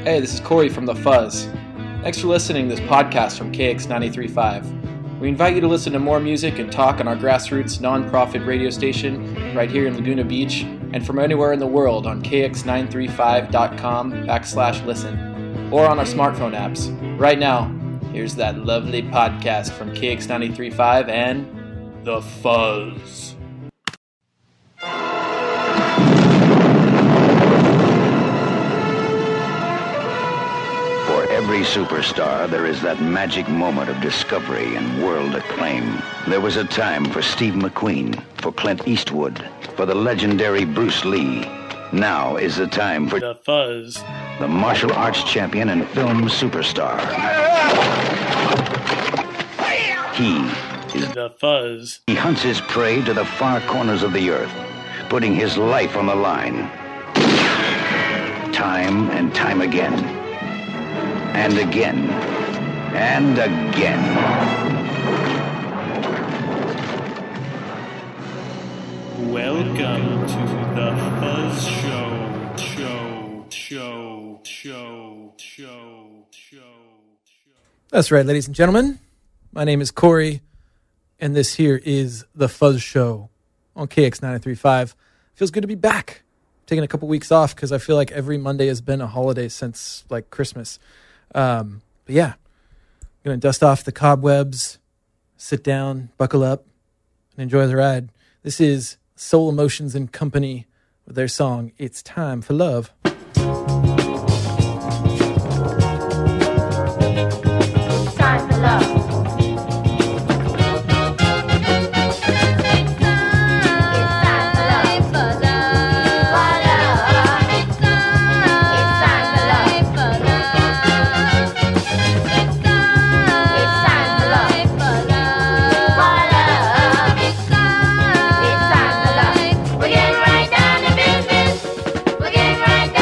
Hey, this is Corey from The Fuzz. Thanks for listening to this podcast from KX93.5. We invite you to listen to more music and talk on our grassroots non-profit radio station right here in Laguna Beach and from anywhere in the world on kx935.com/listen or on our smartphone apps. Right now, here's that lovely podcast from KX93.5 and The Fuzz. Every superstar, there is that magic moment of discovery and world acclaim. There was a time for Steve McQueen, for Clint Eastwood, for the legendary Bruce Lee. Now is the time for The Fuzz, the martial arts champion and film superstar. He is The Fuzz. He hunts his prey to the far corners of the earth, putting his life on the line. Time and time again. And again, and again. Welcome to The Fuzz Show. That's right, ladies and gentlemen. My name is Corey, and this here is The Fuzz Show on KX93.5. Feels good to be back. Taking a couple weeks off because I feel like every Monday has been a holiday since like Christmas. But yeah, I'm going to dust off the cobwebs, sit down, buckle up, and enjoy the ride. This is Soul Emotions and Company with their song, It's Time for Love. It's time for love. Right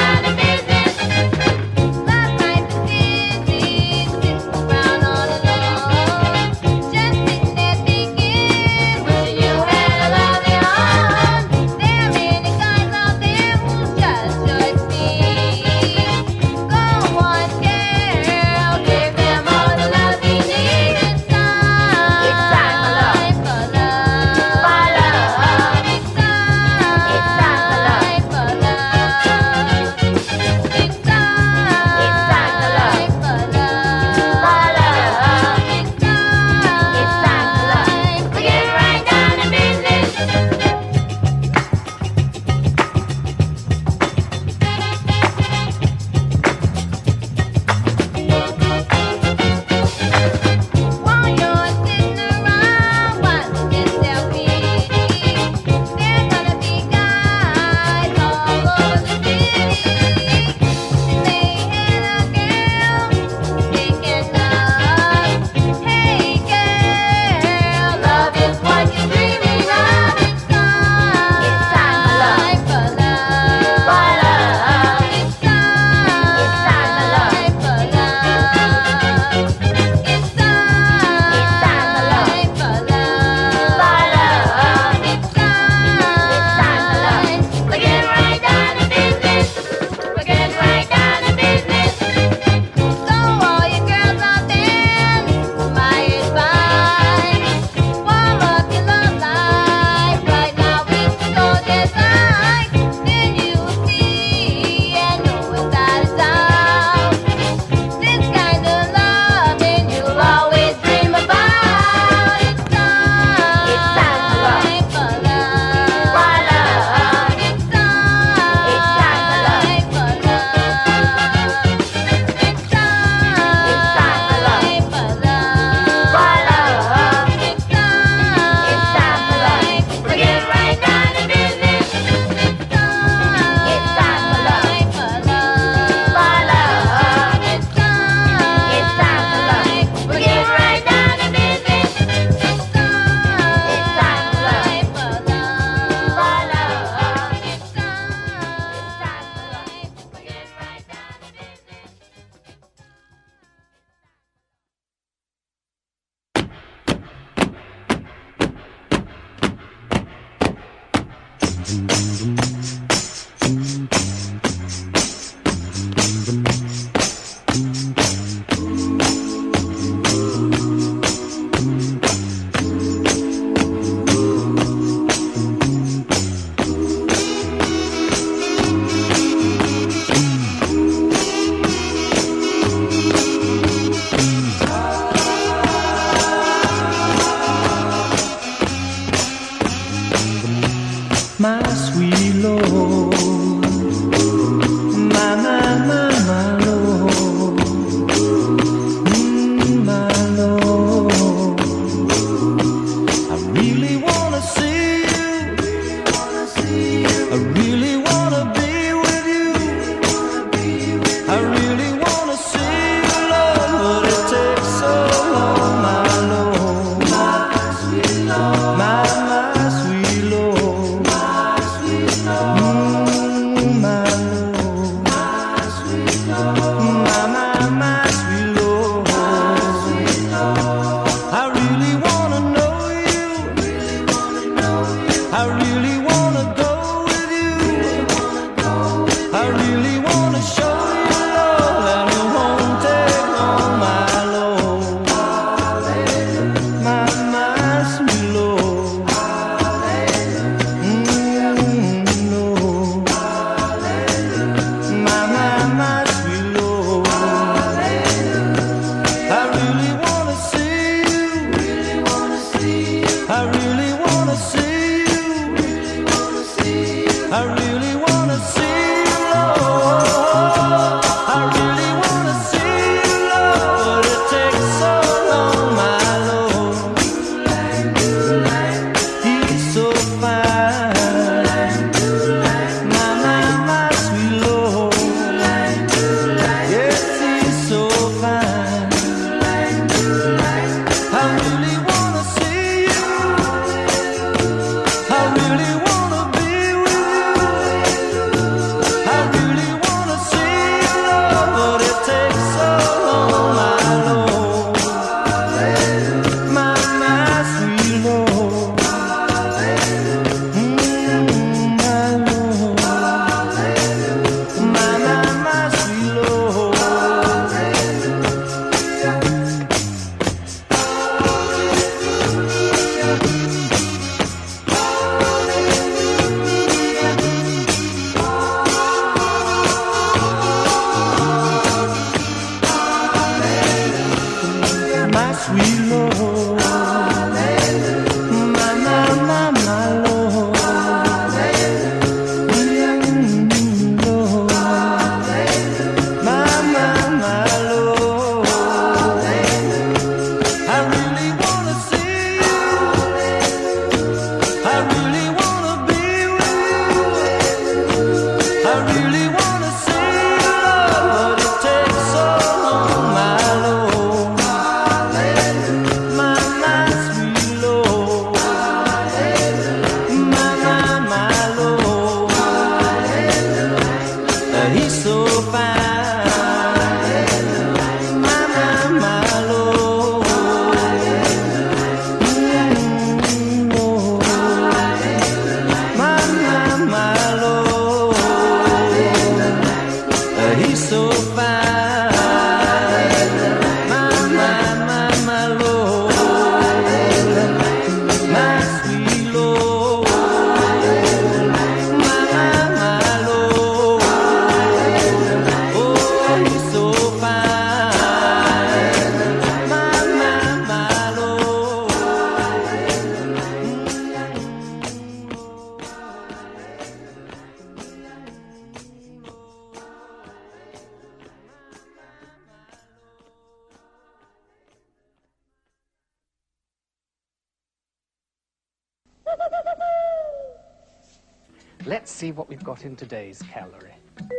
Let's see what we've got in today's calorie.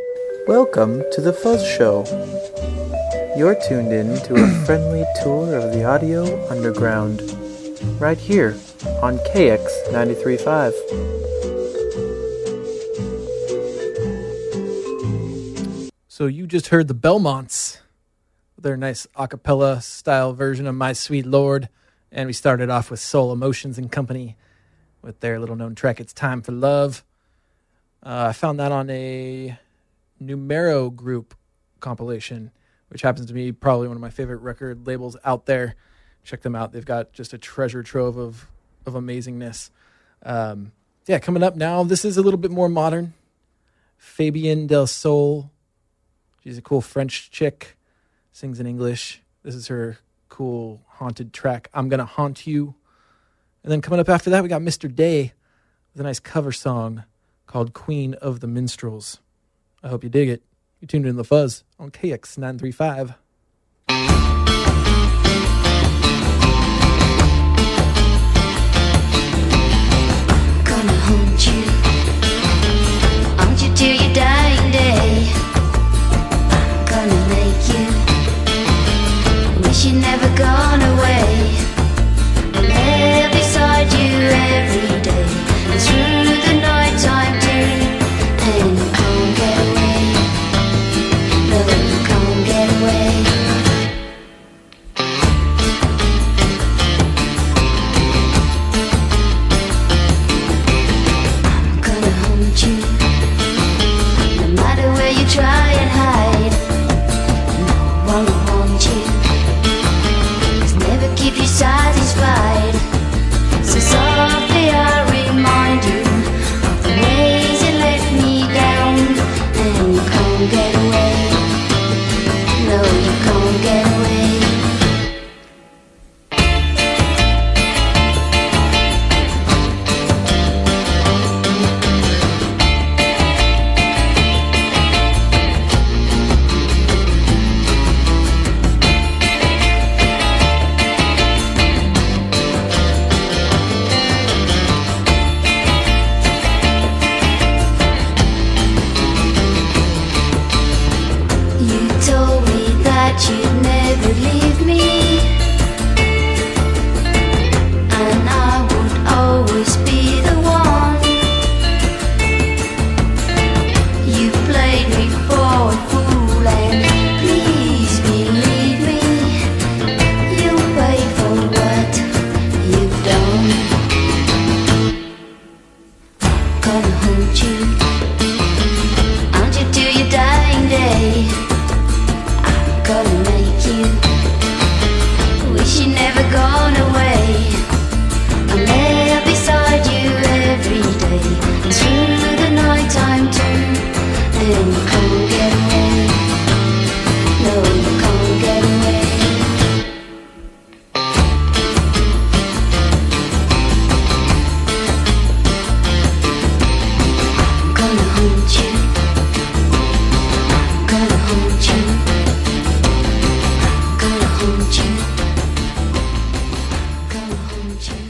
Welcome to the Fuzz Show. You're tuned in to a friendly tour of the audio underground, right here on KX 93.5. So you just heard the Belmonts with their nice a cappella style version of My Sweet Lord, and we started off with Soul Emotions and Company with their little known track, It's Time for Love. I found that on a Numero Group compilation, which happens to be probably one of my favorite record labels out there. Check them out. They've got just a treasure trove of amazingness. Coming up now, this is a little bit more modern. Fabienne Del Sol. She's a cool French chick. Sings in English. This is her cool haunted track, I'm Gonna Haunt You. And then coming up after that, we got Mr. Day with a nice cover song called Queen of the Minstrels. I hope you dig it. You tuned in to The Fuzz on KX 935. Gonna haunt you till your dying day. I'm gonna make you wish you'd never gone away. And there beside you every day, and through the night time too. And you can't get away. No. told me that you'd never leave me, and I would always be the one. You played me for a fool, and please believe me, you'll pay for what you've done. Gonna hold you, to your dying day. I'm gonna make you wish you never gone away. I'm there beside you every day, through the night time too. And you can't get away. No, you can't get away. I'm gonna hold you, gonna hold you, gonna hold you, gonna hold you.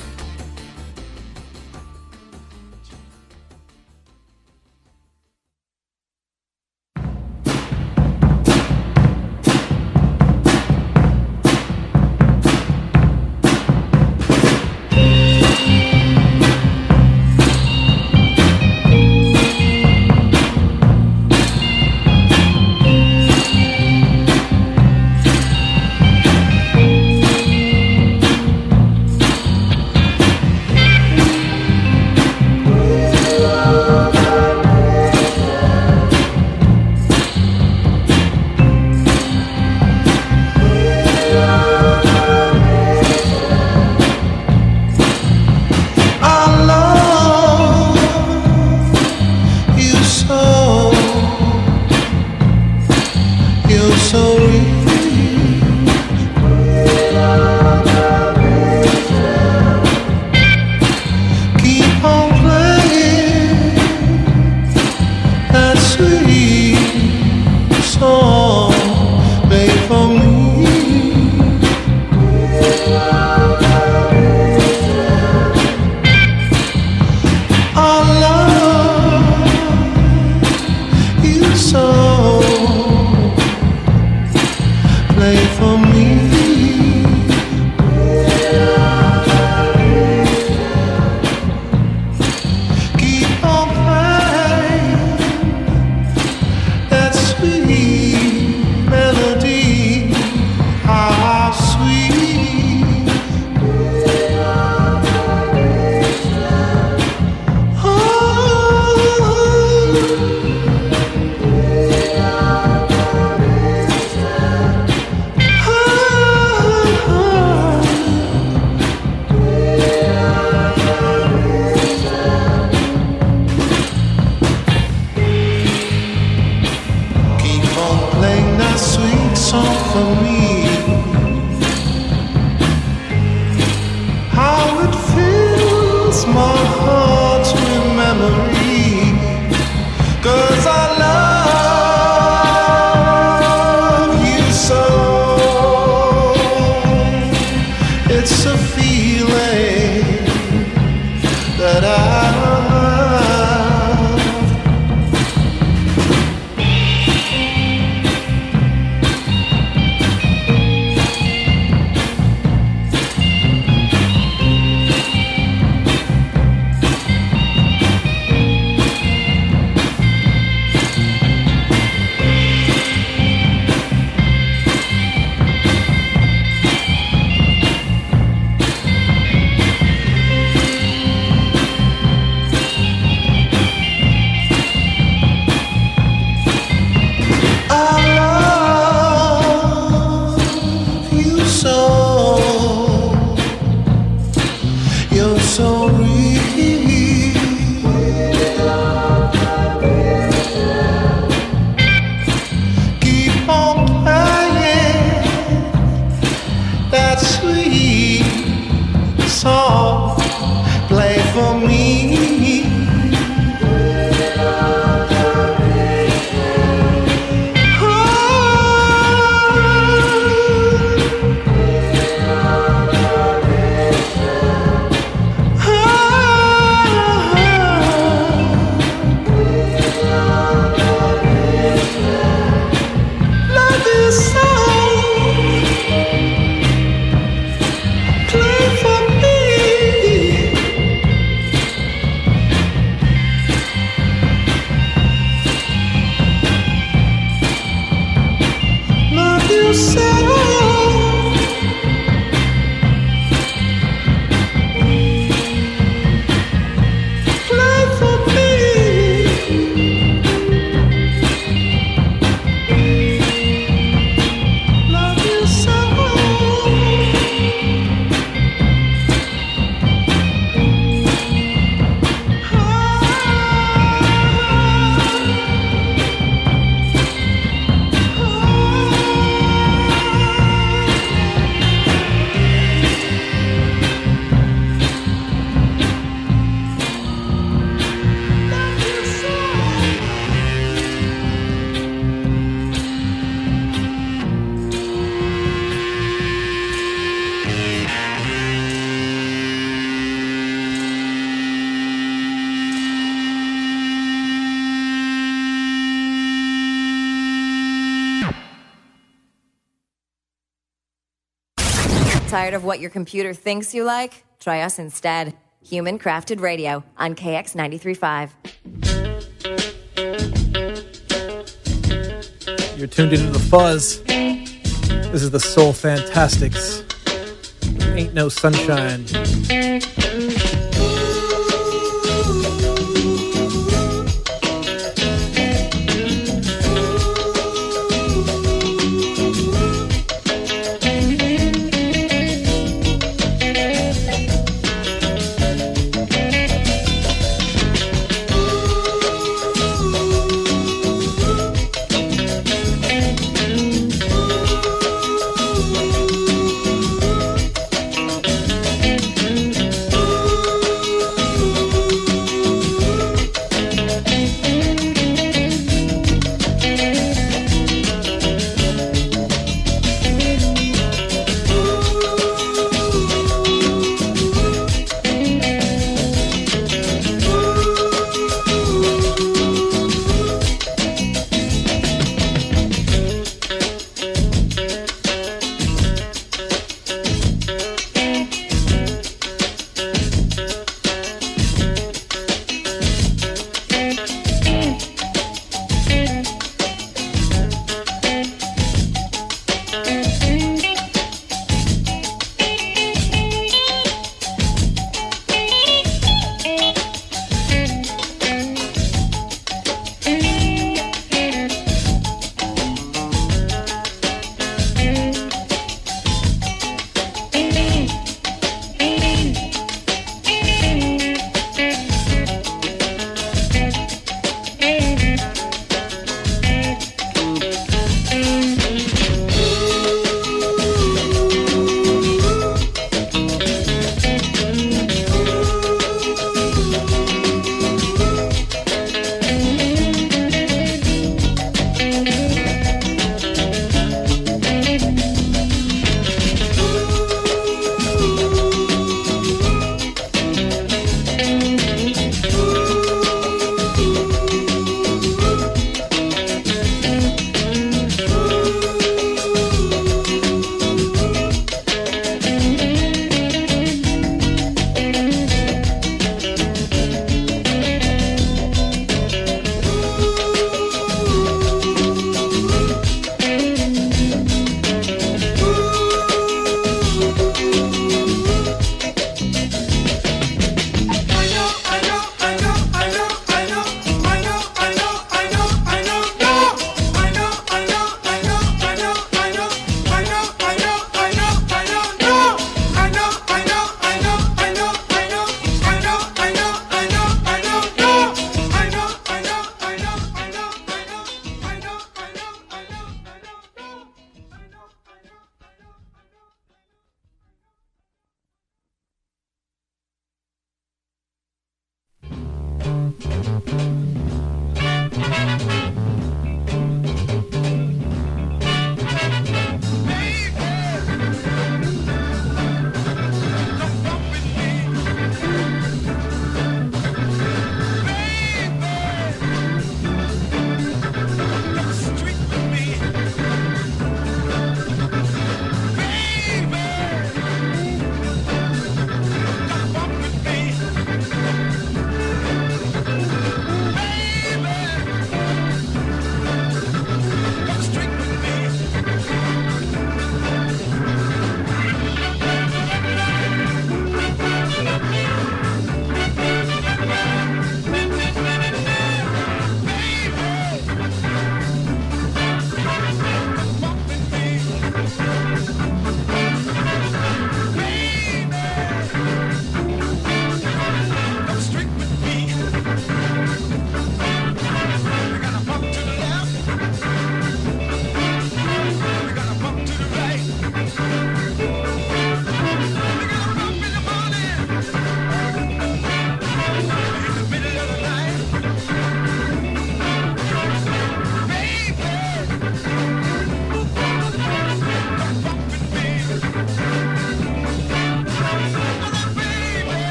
Tired of what your computer thinks you like? Try us instead. Human Crafted Radio on KX 93.5. You're tuned into The Fuzz. This is the Soul Fantastics. Ain't No Sunshine.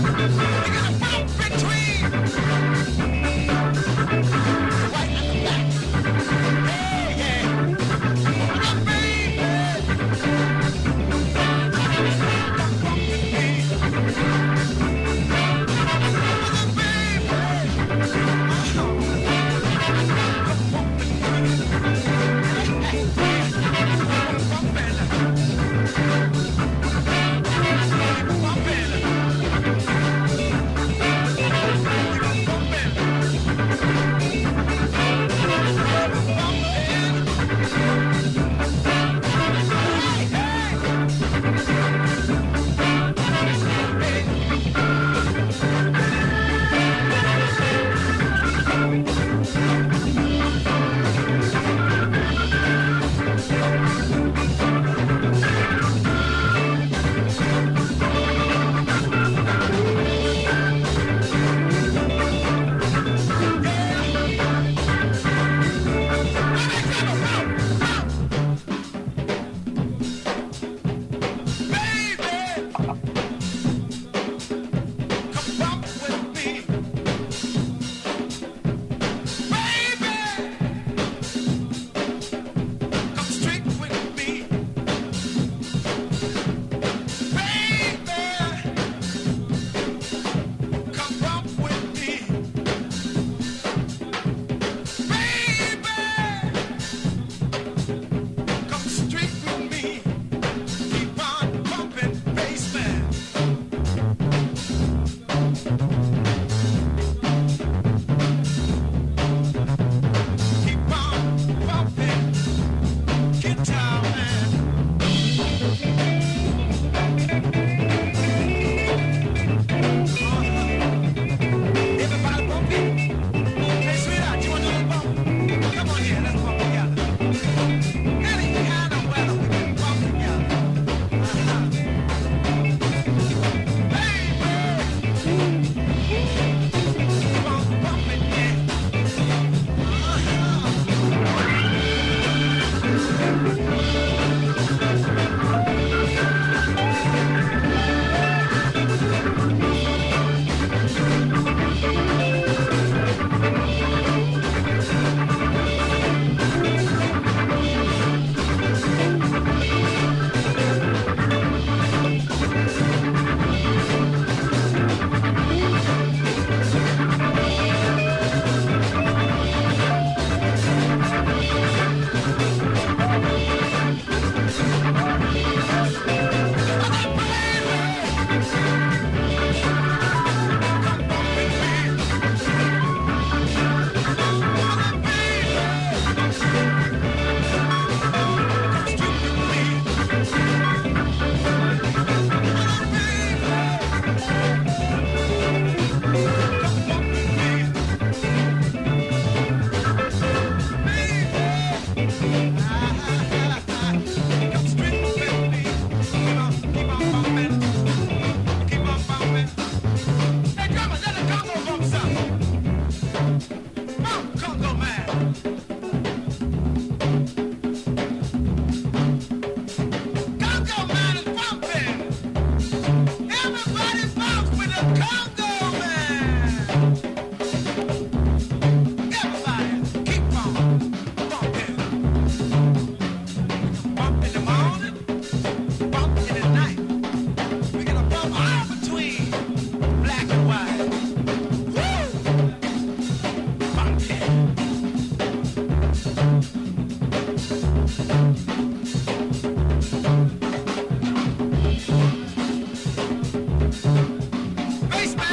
Baseman!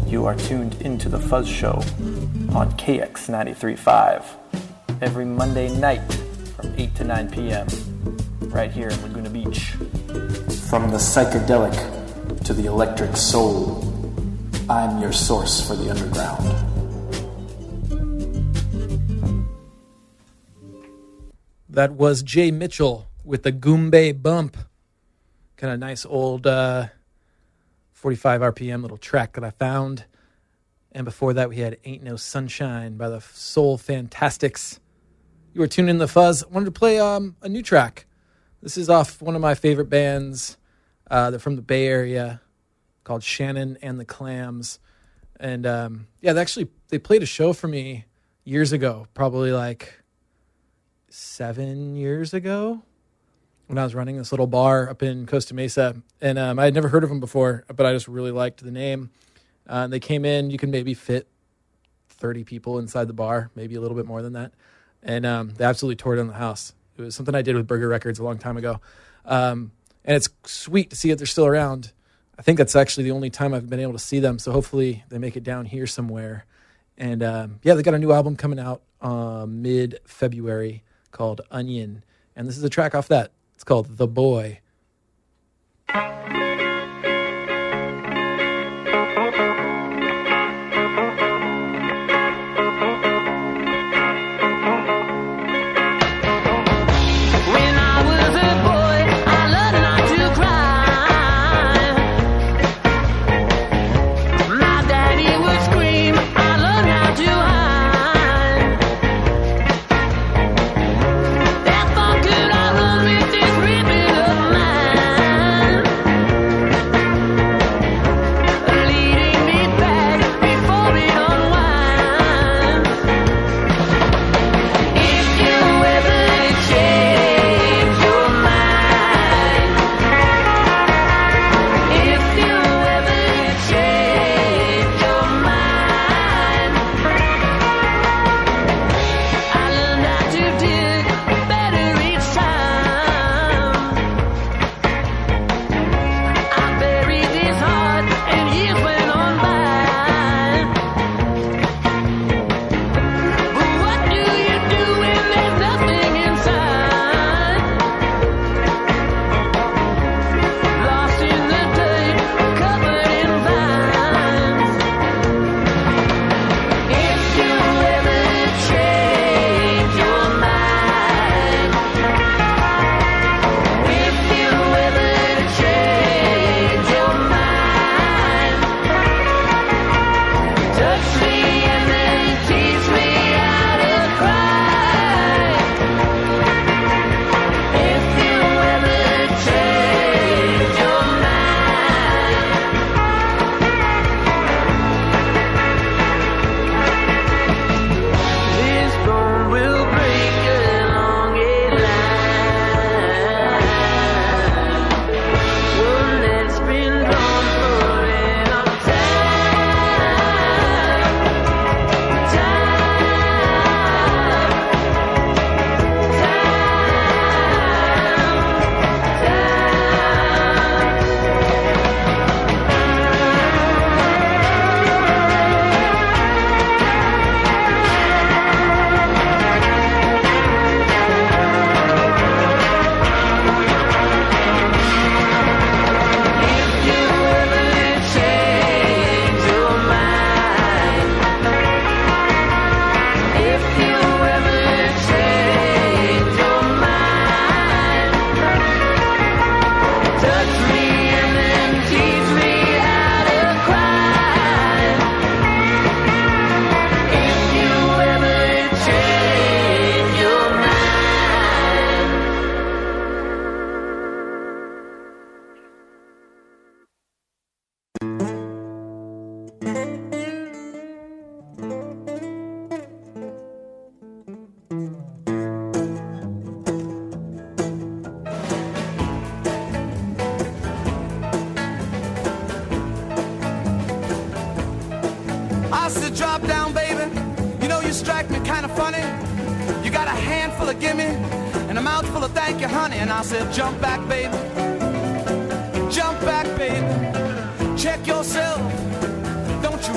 You are tuned into The Fuzz Show on KX 93.5 every Monday night from 8 to 9 p.m. right here in Laguna Beach. From the psychedelic to the electric soul, I'm your source for the underground. That was Jay Mitchell with the Goombay Bump. Kind of nice old 45 RPM little track that I found. And before that, we had Ain't No Sunshine by the Soul Fantastics. You were tuned in The Fuzz. I wanted to play a new track. This is off one of my favorite bands. They're from the Bay Area, called Shannon and the Clams. And they played a show for me years ago, probably like 7 years ago, when I was running this little bar up in Costa Mesa. And I had never heard of them before, but I just really liked the name. They came in. You can maybe fit 30 people inside the bar, maybe a little bit more than that. And they absolutely tore down the house. It was something I did with Burger Records a long time ago. And it's sweet to see that they're still around. I think that's actually the only time I've been able to see them. So hopefully they make it down here somewhere. And they got a new album coming out mid-February called Onion. And this is a track off that. It's called The Boy. strike me kind of funny. You got a handful of gimme and a mouthful of thank you, honey. And I said, jump back, baby. Jump back, baby. Check yourself. Don't you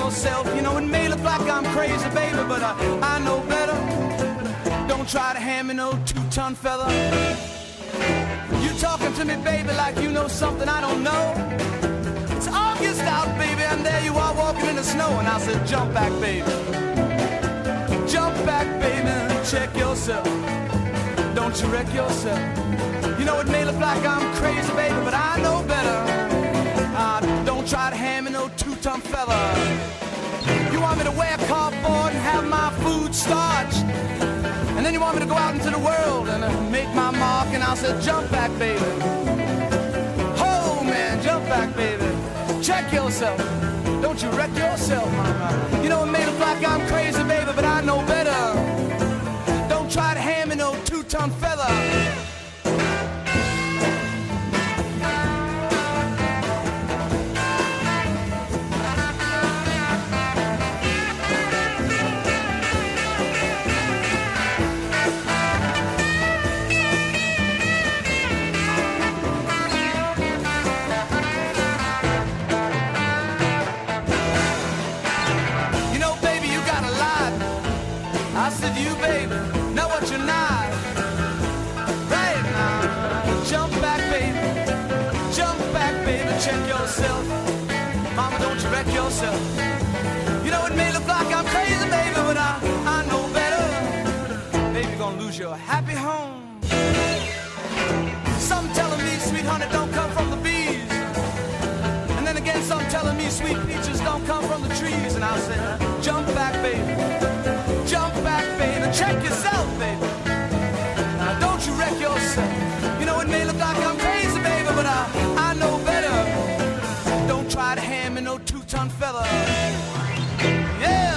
yourself. You know, it may look like I'm crazy, baby, but I know better. Don't try to hand me no 2-ton feather. You talking to me, baby, like you know something I don't know. It's August out, baby, and there you are walking in the snow. And I said, jump back, baby. Jump back, baby, and check yourself. Don't you wreck yourself. You know, it may look like I'm crazy, baby, but I know better. Don't try to hand me no 2-ton feather. You want me to wear cardboard and have my food starched, and then you want me to go out into the world and make my mark, and I'll say, jump back, baby. Oh, man, jump back, baby. Check yourself. Don't you wreck yourself, mama. You know, it may look like I'm crazy, baby, but I know better. Don't try to hand me no 2-ton feather. You, baby, know what you're not. Right now, jump back, baby. Jump back, baby, check yourself. Mama, don't you wreck yourself. You know, it may look like I'm crazy, baby, but I know better. Baby, you're gonna lose your happy home. Some telling me sweet honey don't come from the bees, and then again some telling me sweet peaches don't come from the trees. And I say, jump back, baby. Jump back, baby, check yourself, baby. Now don't you wreck yourself. You know, it may look like I'm crazy, baby, but I know better. Don't try to hand me no 2-ton feather. Yeah.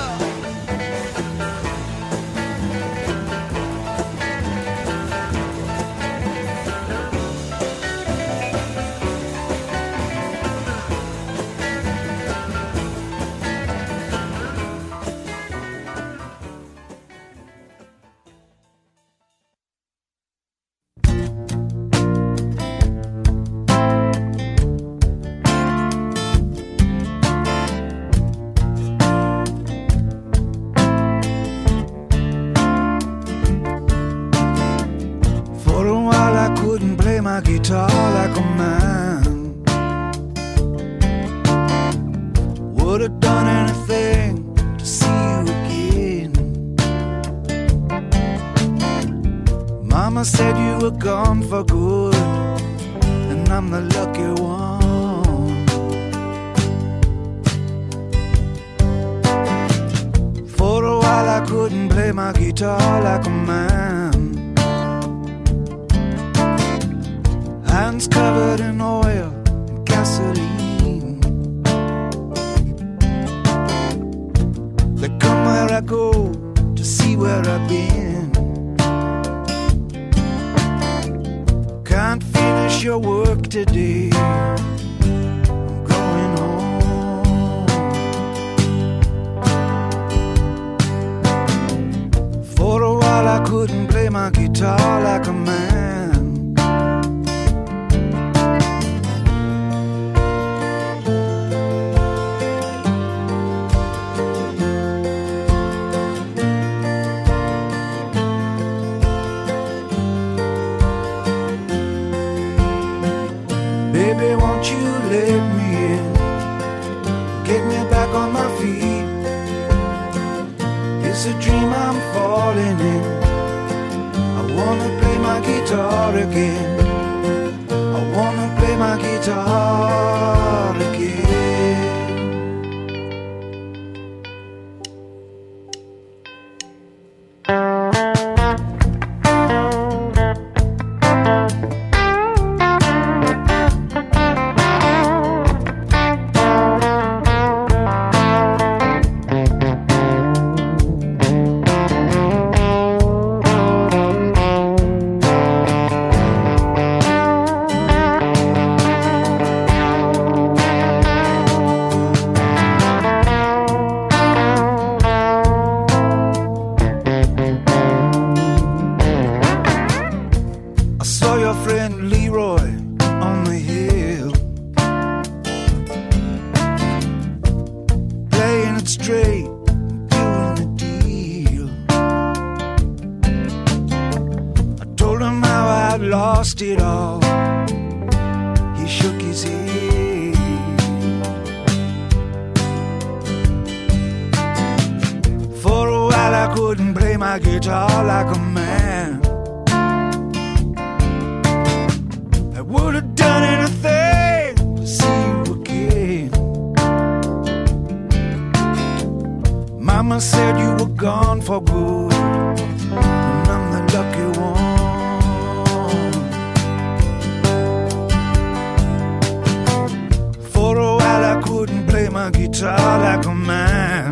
My guitar like a man, would have done anything to see you again. Mama said you were gone for good, and I'm the lucky one. For a while I couldn't play my guitar like a man, hands covered in oil and gasoline. They come where I go to see where I've been. Can't finish your work today, I'm going home. For a while I couldn't play my guitar like a man, a dream I'm falling in. I wanna play my guitar again. I wanna play my guitar again. it straight, doing the deal. I told him how I'd lost it all. He shook his head. For a while I couldn't play my guitar like a man. I would have done anything to see you again. Mama said you were gone for good, and I'm the lucky one. For a while I couldn't play my guitar like a man.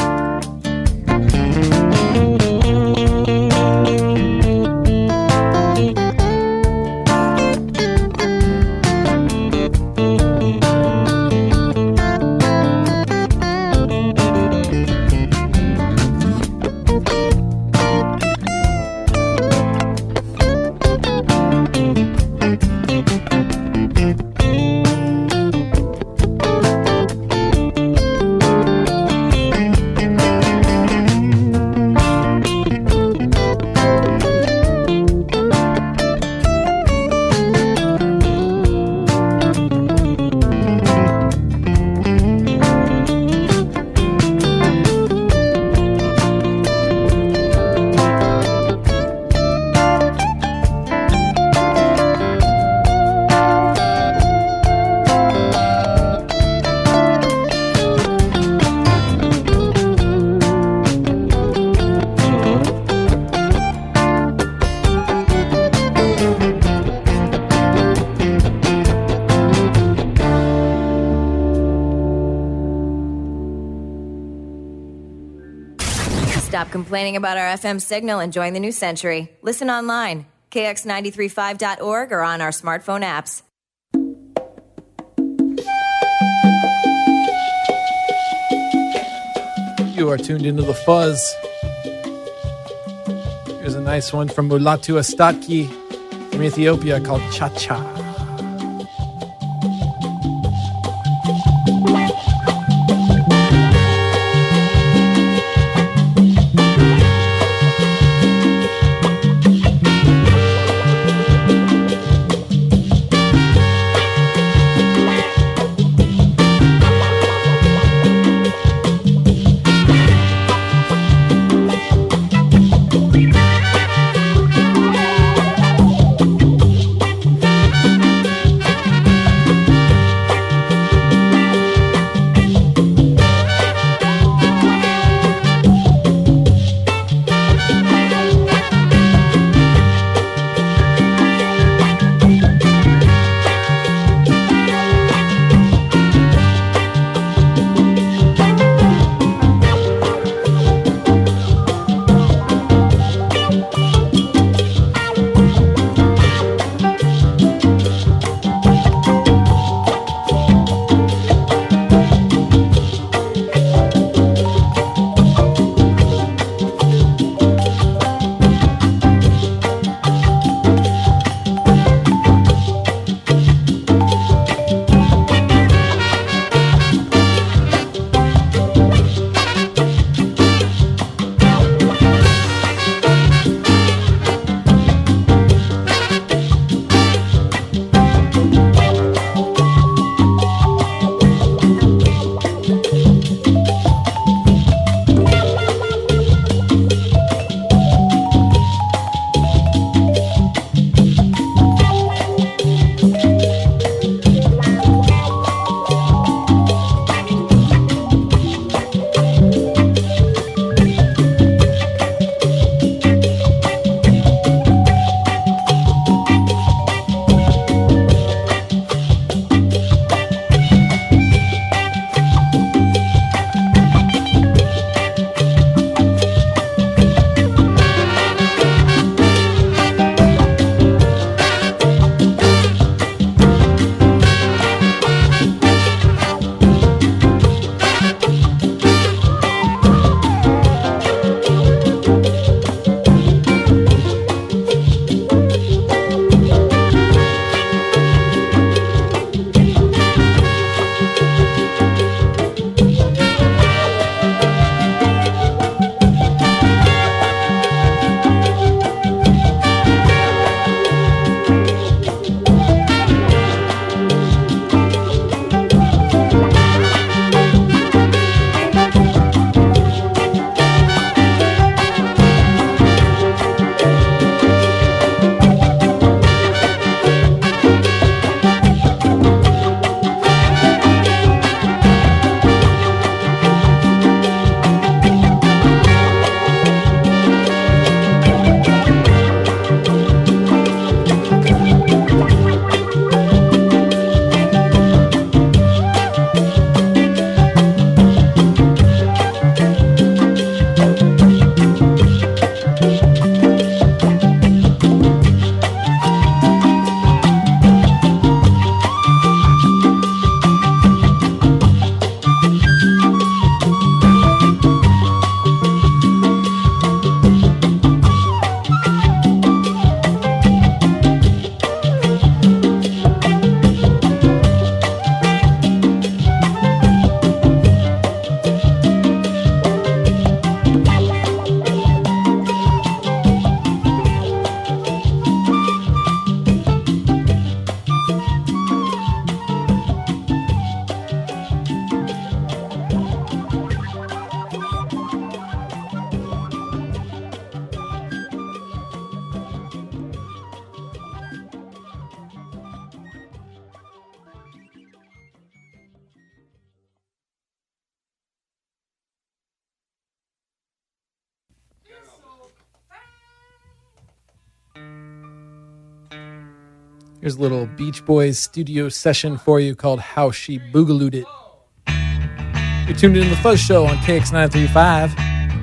Stop complaining about our FM signal and join the new century. Listen online, kx935.org, or on our smartphone apps. You are tuned into The Fuzz. Here's a nice one from Mulatu Astatki from Ethiopia called Cha Cha. Here's a little Beach Boys studio session for you called How She Boogalooed It. You're tuned in to The Fuzz Show on KX935.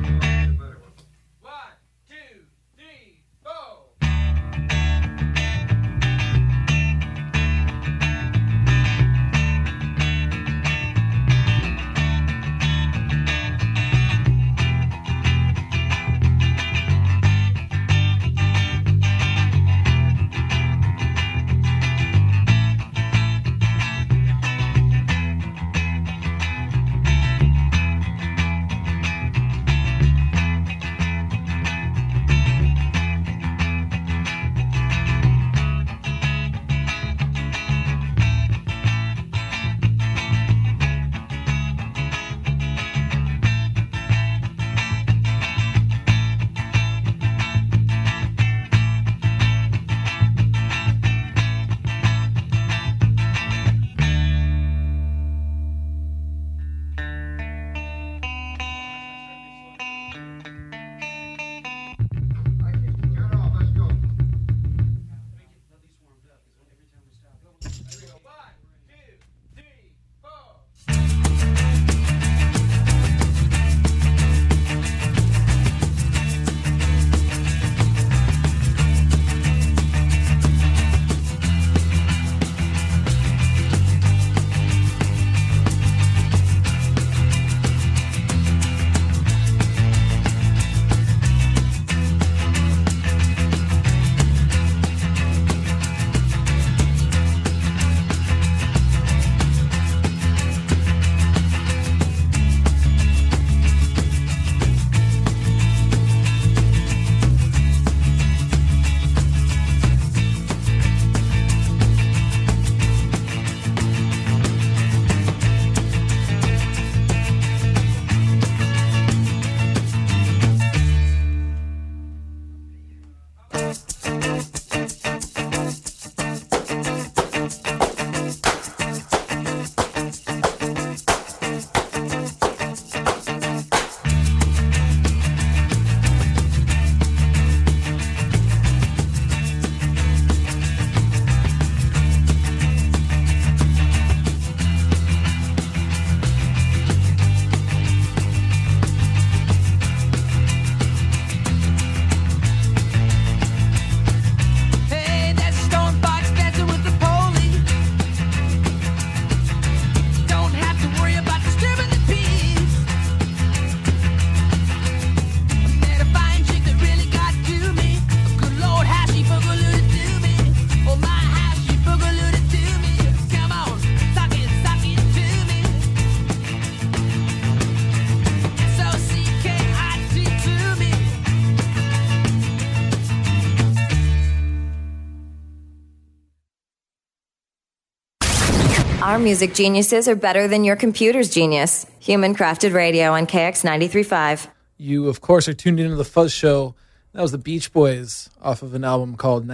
Our music geniuses are better than your computer's genius. Human Crafted Radio on KX 93.5. You, of course, are tuned into The Fuzz Show. That was the Beach Boys off of an album called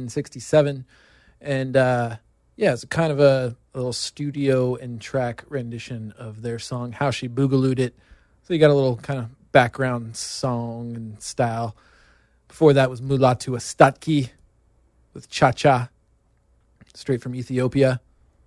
1967. And, it's kind of a little studio and track rendition of their song, How She Boogalooed It. So you got a little kind of background song and style. Before that was Mulatu Astatki with Cha Cha, straight from Ethiopia.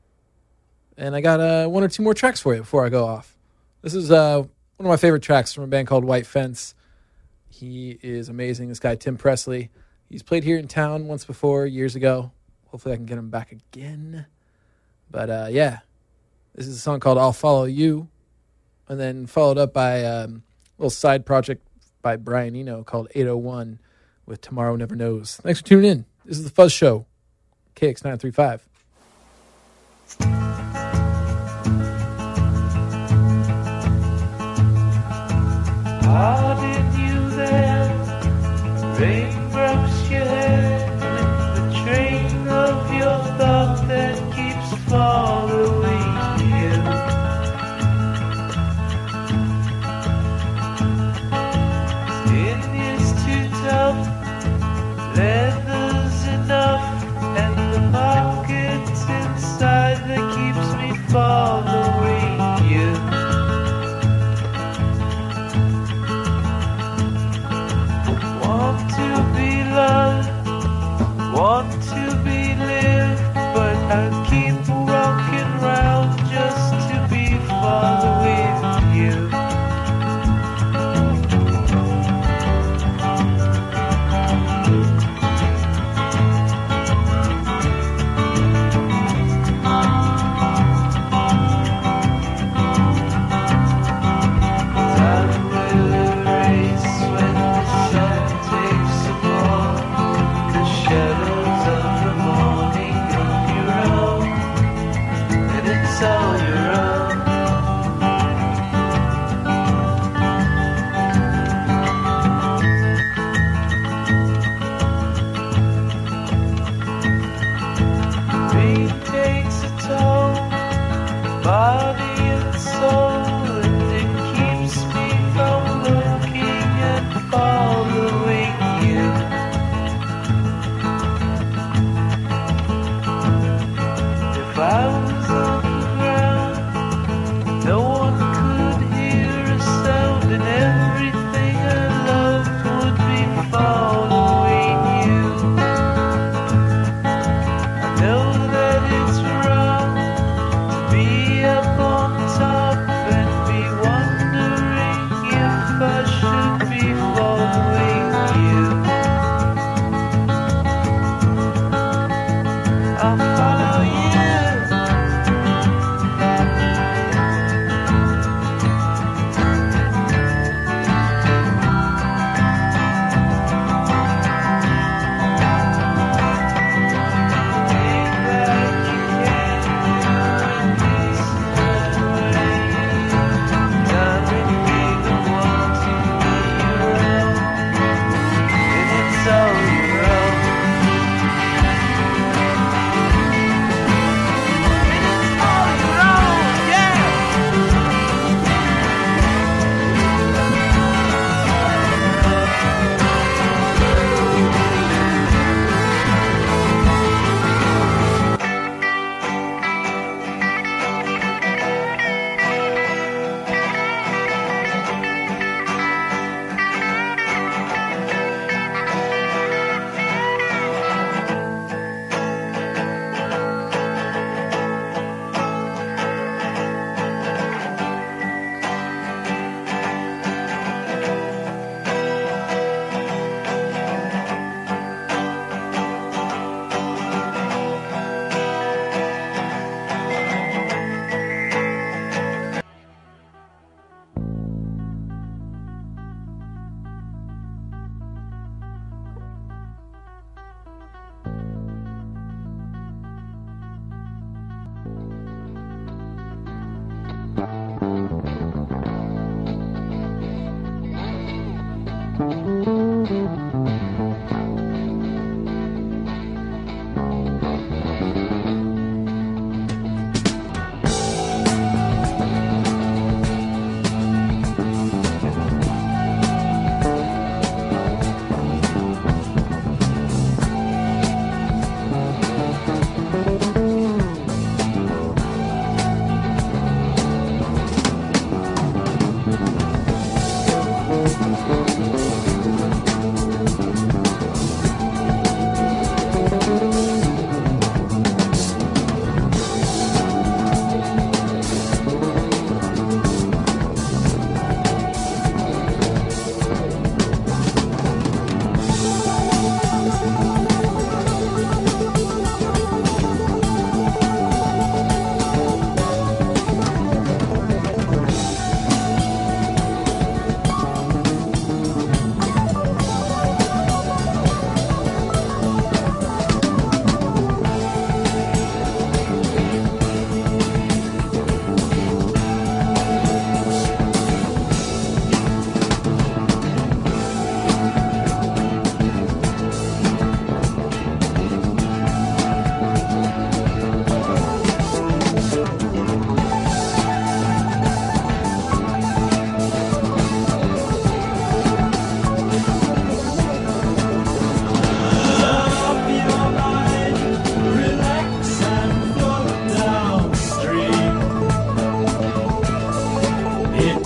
And I got one or two more tracks for you before I go off. This is one of my favorite tracks from a band called White Fence. He is amazing, this guy, Tim Presley. He's played here in town once before, years ago. Hopefully I can get him back again. But, this is a song called I'll Follow You. And then followed up by a little side project by Brian Eno called 801 with Tomorrow Never Knows. Thanks for tuning in. This is The Fuzz Show, KX935. How did you then? Raindrops your head in the train of your thought that keeps following you. Skin is too tough, leather's enough, and the pockets inside the key.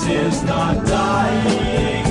is not dying.